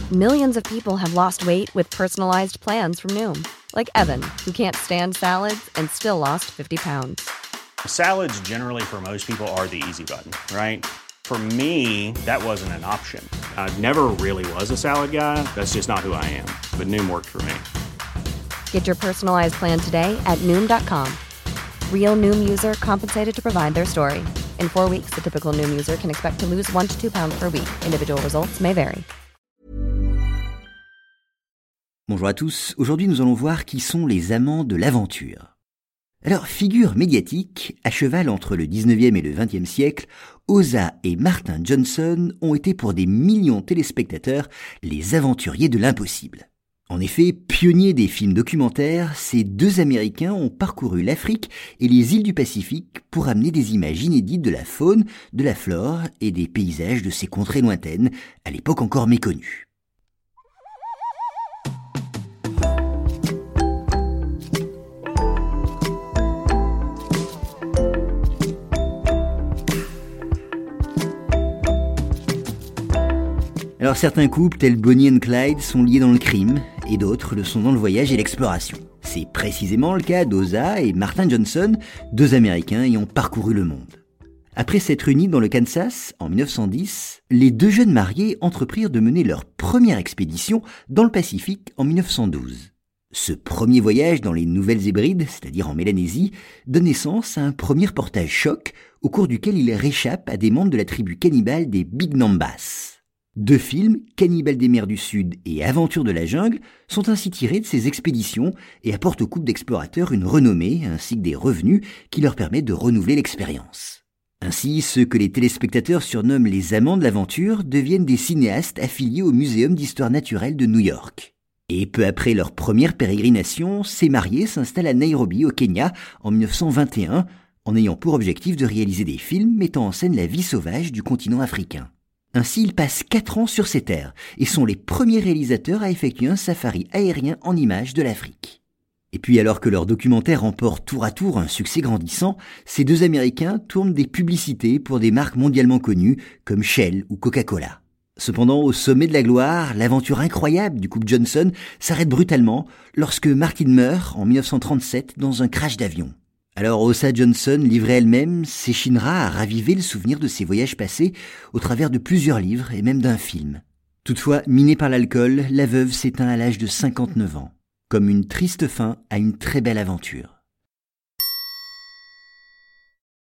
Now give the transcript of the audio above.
Millions of people have lost weight with personalized plans from Noom. Like Evan, who can't stand salads and still lost 50 pounds. Salads generally for most people are the easy button, right? For me, that wasn't an option. I never really was a salad guy. That's just not who I am. But Noom worked for me. Get your personalized plan today at Noom.com. Real Noom user compensated to provide their story. In 4 weeks, the typical Noom user can expect to lose 1 to 2 pounds per week. Individual results may vary. Bonjour à tous, aujourd'hui nous allons voir qui sont les amants de l'aventure. Alors, figure médiatique, à cheval entre le 19e et le 20e siècle, Osa et Martin Johnson ont été pour des millions de téléspectateurs les aventuriers de l'impossible. En effet, pionniers des films documentaires, ces deux Américains ont parcouru l'Afrique et les îles du Pacifique pour amener des images inédites de la faune, de la flore et des paysages de ces contrées lointaines, à l'époque encore méconnues. Alors certains couples, tels Bonnie et Clyde, sont liés dans le crime, et d'autres le sont dans le voyage et l'exploration. C'est précisément le cas d'Osa et Martin Johnson, deux Américains ayant parcouru le monde. Après s'être unis dans le Kansas, en 1910, les deux jeunes mariés entreprirent de mener leur première expédition dans le Pacifique en 1912. Ce premier voyage dans les Nouvelles-Hébrides, c'est-à-dire en Mélanésie, donne naissance à un premier reportage choc, au cours duquel ils réchappent à des membres de la tribu cannibale des Big Nambas. Deux films, Cannibales des mers du Sud et Aventures de la jungle, sont ainsi tirés de ces expéditions et apportent au couple d'explorateurs une renommée ainsi que des revenus qui leur permettent de renouveler l'expérience. Ainsi, ceux que les téléspectateurs surnomment les amants de l'aventure deviennent des cinéastes affiliés au Muséum d'histoire naturelle de New York. Et peu après leur première pérégrination, ces mariés s'installent à Nairobi, au Kenya, en 1921, en ayant pour objectif de réaliser des films mettant en scène la vie sauvage du continent africain. Ainsi, ils passent 4 ans sur ces terres et sont les premiers réalisateurs à effectuer un safari aérien en images de l'Afrique. Et puis alors que leur documentaire remporte tour à tour un succès grandissant, ces deux Américains tournent des publicités pour des marques mondialement connues comme Shell ou Coca-Cola. Cependant, au sommet de la gloire, l'aventure incroyable du couple Johnson s'arrête brutalement lorsque Martine meurt en 1937 dans un crash d'avion. Alors Osa Johnson, livrée elle-même, s'échinera à raviver le souvenir de ses voyages passés au travers de plusieurs livres et même d'un film. Toutefois, minée par l'alcool, la veuve s'éteint à l'âge de 59 ans, comme une triste fin à une très belle aventure.